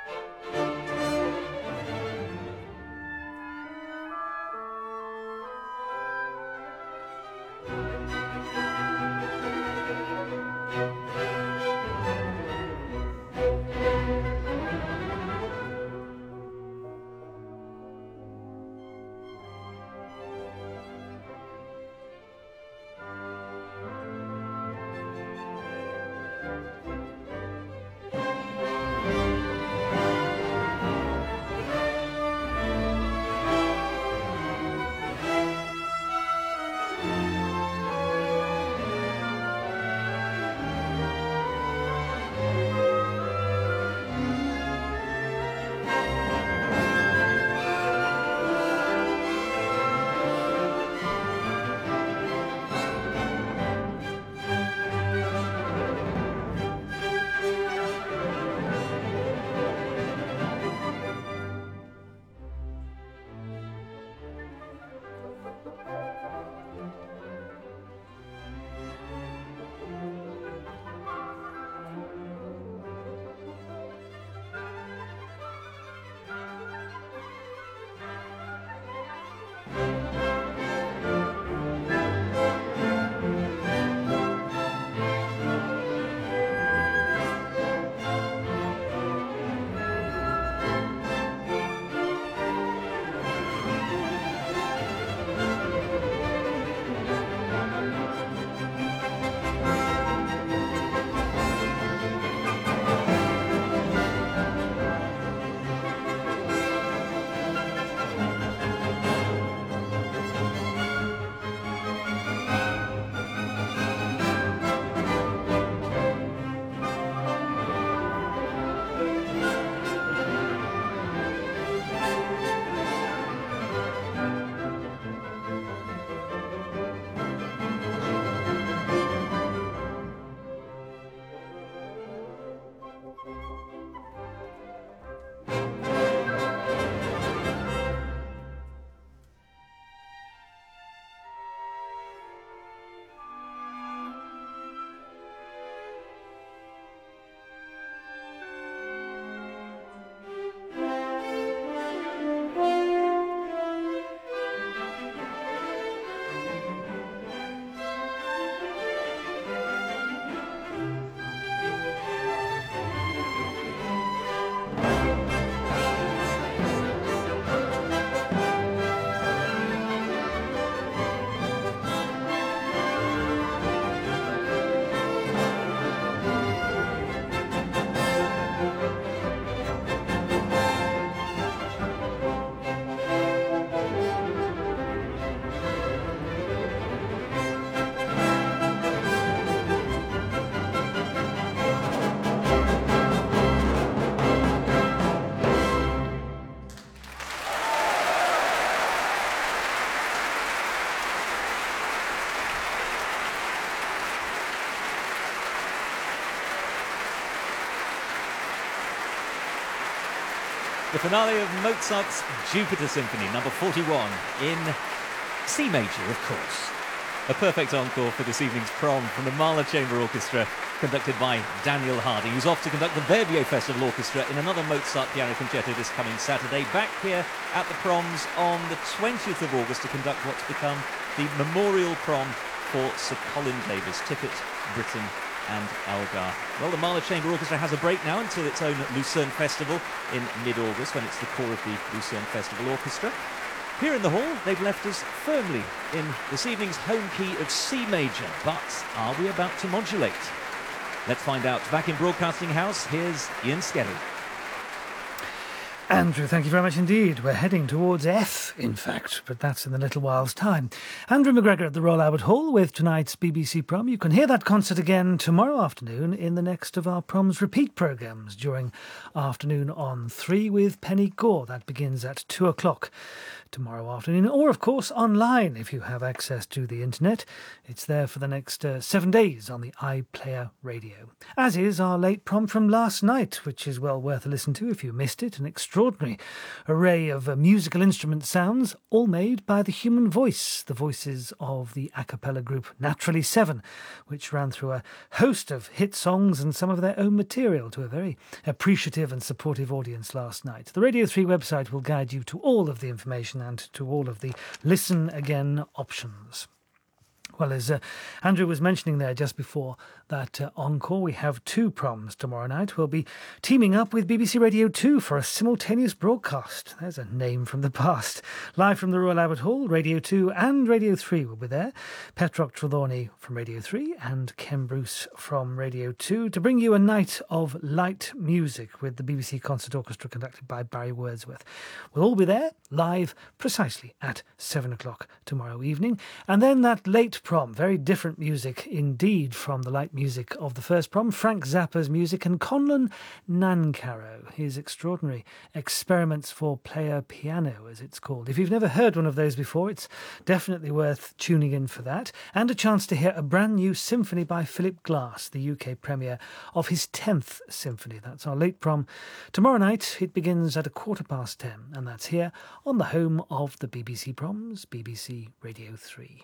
The finale of Mozart's Jupiter Symphony, number 41, in C major, of course. A perfect encore for this evening's prom from the Mahler Chamber Orchestra, conducted by Daniel Hardy, who's off to conduct the Verbier Festival Orchestra in another Mozart piano concerto this coming Saturday, back here at the proms on the 20th of August to conduct what's become the memorial prom for Sir Colin Davis, Tippett, Britten and Elgar. Well, the Mahler Chamber Orchestra has a break now until its own Lucerne Festival in mid-August, when it's the core of the Lucerne Festival Orchestra. Here in the hall, they've left us firmly in this evening's home key of C major, but are we about to modulate? Let's find out. Back in Broadcasting House, here's Ian Skelly.
Andrew, thank you very much indeed. We're heading towards F, in fact, but that's in a little while's time. Andrew McGregor at the Royal Albert Hall with tonight's BBC Prom. You can hear that concert again tomorrow afternoon in the next of our Proms repeat programmes during afternoon on 3 with Penny Gore. That begins at 2 o'clock tomorrow afternoon, or of course online if you have access to the internet. It's there for the next 7 days on the iPlayer Radio. As is our late prom from last night, which is well worth a listen to if you missed it. An extraordinary array of musical instrument sounds, all made by the human voice, the voices of the a cappella group Naturally Seven, which ran through a host of hit songs and some of their own material to a very appreciative and supportive audience last night. The Radio 3 website will guide you to all of the information and to all of the listen again options. Well, as Andrew was mentioning there just before that encore, we have 2 proms tomorrow night. We'll be teaming up with BBC Radio 2 for a simultaneous broadcast. There's a name from the past. Live from the Royal Albert Hall, Radio 2 and Radio 3 will be there. Petrock Trelawney from Radio 3 and Ken Bruce from Radio 2 to bring you a night of light music with the BBC Concert Orchestra conducted by Barry Wordsworth. We'll all be there live precisely at 7 o'clock tomorrow evening. And then that late prom, very different music indeed from the light music of the first prom. Frank Zappa's music and Conlon Nancarrow, his extraordinary experiments for player piano, as it's called. If you've never heard one of those before, it's definitely worth tuning in for that. And a chance to hear a brand new symphony by Philip Glass, the UK premiere of his 10th symphony. That's our late prom. Tomorrow night it begins at 10:15, and that's here on the home of the BBC Proms, BBC Radio 3.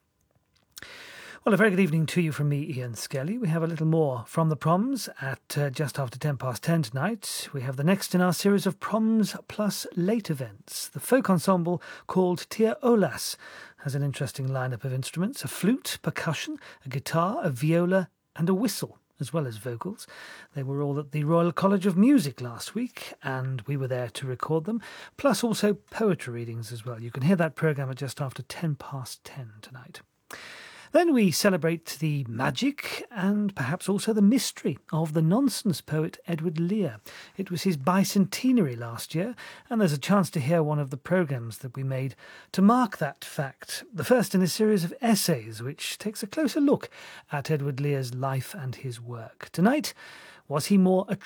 Well, a very good evening to you from me, Ian Skelly. We have a little more from the proms at just after 10:10 tonight. We have the next in our series of proms plus late events. The folk ensemble called Tir Olas has an interesting lineup of instruments: a flute, percussion, a guitar, a viola and a whistle, as well as vocals. They were all at the Royal College of Music last week, and we were there to record them, plus also poetry readings as well. You can hear that programme at just after 10:10 tonight. Then we celebrate the magic and perhaps also the mystery of the nonsense poet Edward Lear. It was his bicentenary last year, and there's a chance to hear one of the programmes that we made to mark that fact. The first in a series of essays which takes a closer look at Edward Lear's life and his work. Tonight, was he more a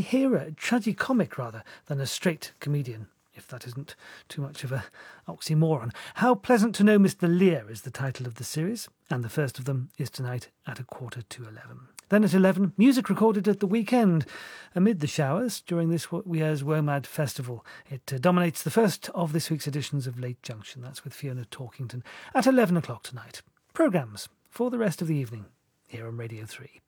tragicomic rather, than a straight comedian? If that isn't too much of an oxymoron. How Pleasant to Know Mr. Lear is the title of the series, and the first of them is tonight at 11:15. Then at 11, music recorded at the weekend amid the showers during this year's WOMAD Festival. It dominates the first of this week's editions of Late Junction. That's with Fiona Talkington at 11 o'clock tonight. Programmes for the rest of the evening here on Radio 3.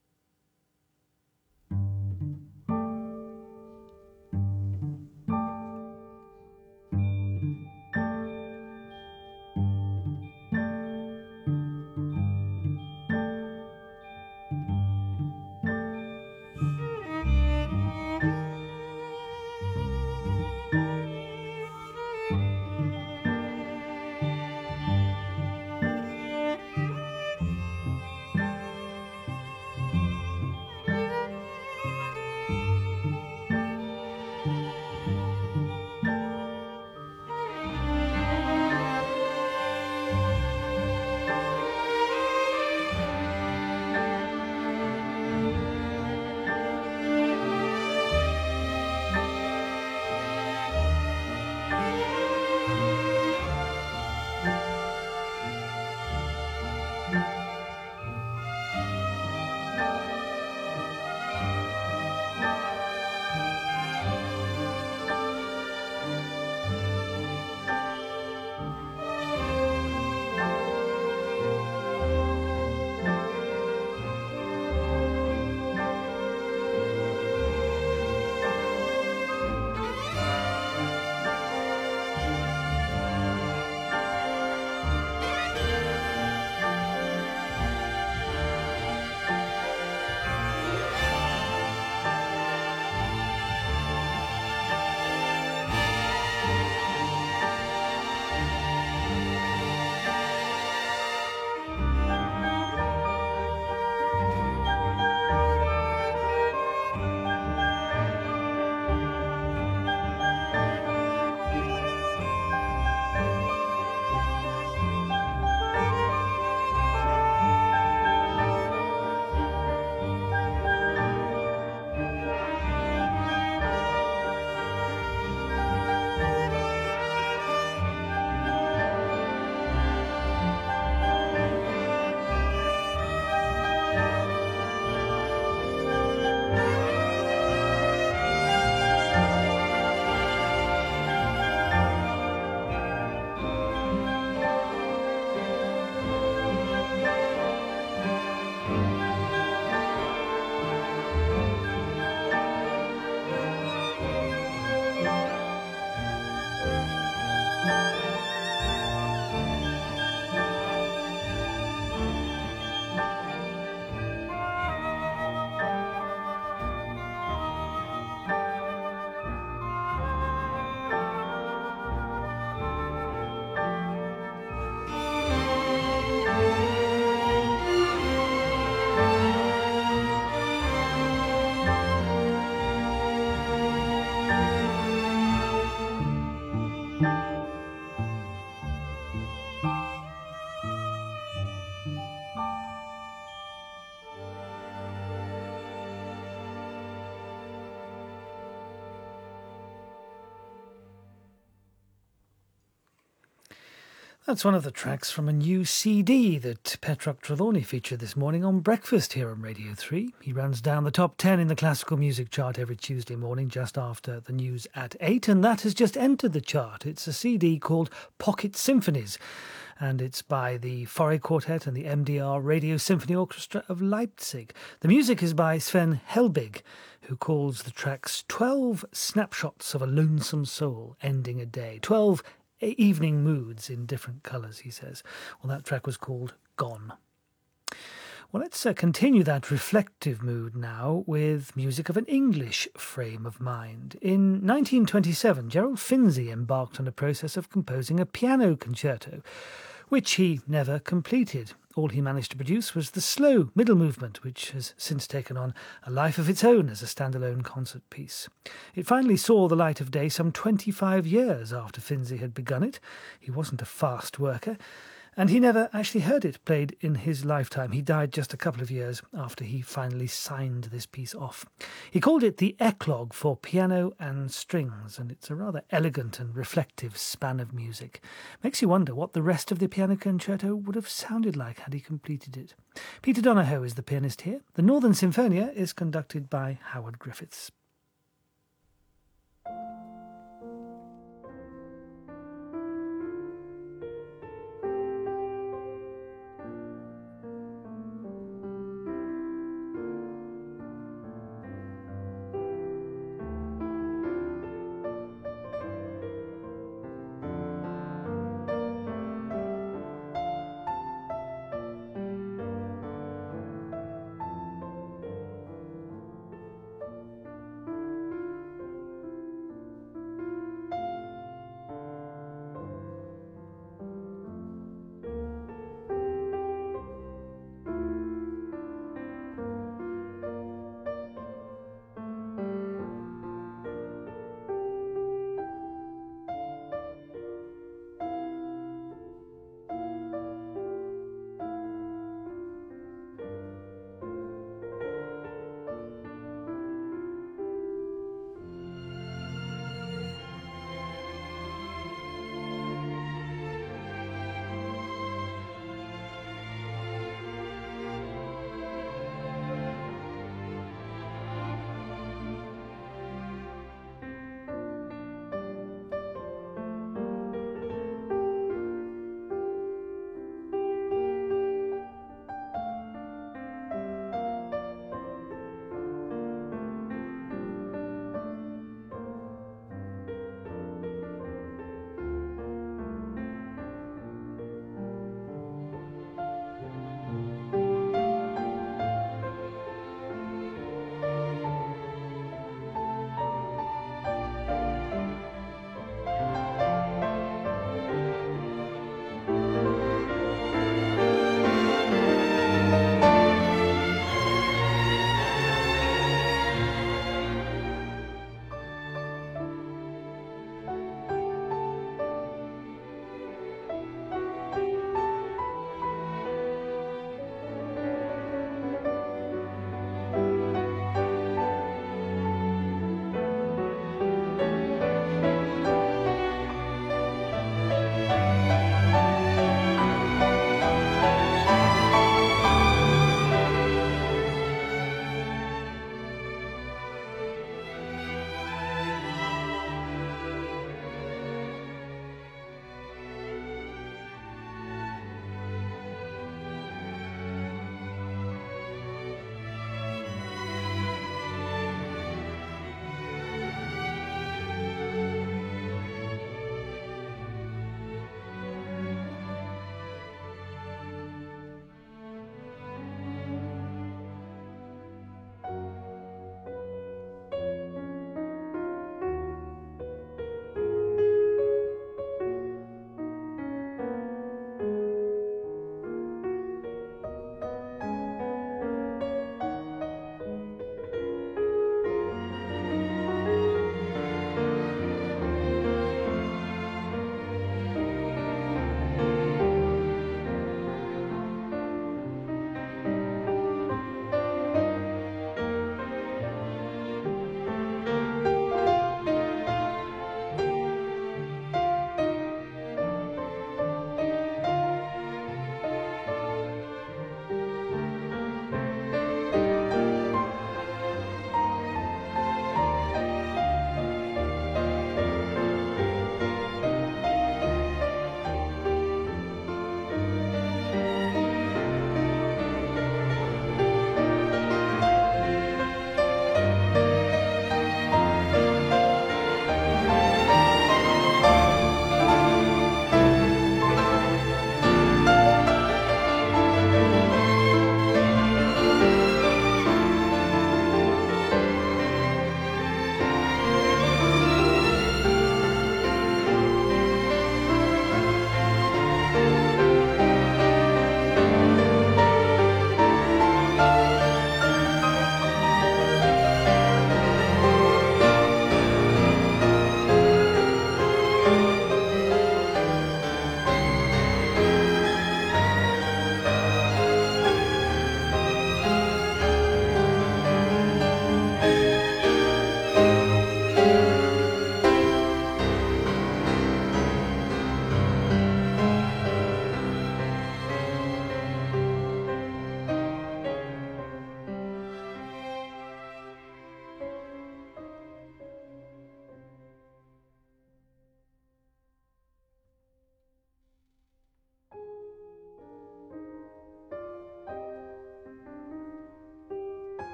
That's one of the tracks from a new CD that Petrock Trelawney featured this morning on Breakfast here on Radio 3. He runs down the top 10 in the classical music chart every Tuesday morning just after the news at 8, and that has just entered the chart. It's a CD called Pocket Symphonies, and it's by the Fauré Quartet and the MDR Radio Symphony Orchestra of Leipzig. The music is by Sven Helbig, who calls the tracks 12 snapshots of a lonesome soul ending a day, 12 evening moods in different colours, he says. Well, that track was called Gone. Well, let's continue that reflective mood now with music of an English frame of mind. In 1927, Gerald Finzi embarked on a process of composing a piano concerto, which he never completed. All he managed to produce was the slow middle movement, which has since taken on a life of its own as a standalone concert piece. It finally saw the light of day some 25 years after Finzi had begun it. He wasn't a fast worker, and he never actually heard it played in his lifetime. He died just a couple of years after he finally signed this piece off. He called it the Eclogue for piano and strings, and it's a rather elegant and reflective span of music. Makes you wonder what the rest of the piano concerto would have sounded like had he completed it. Peter Donahoe is the pianist here. The Northern Sinfonia is conducted by Howard Griffiths.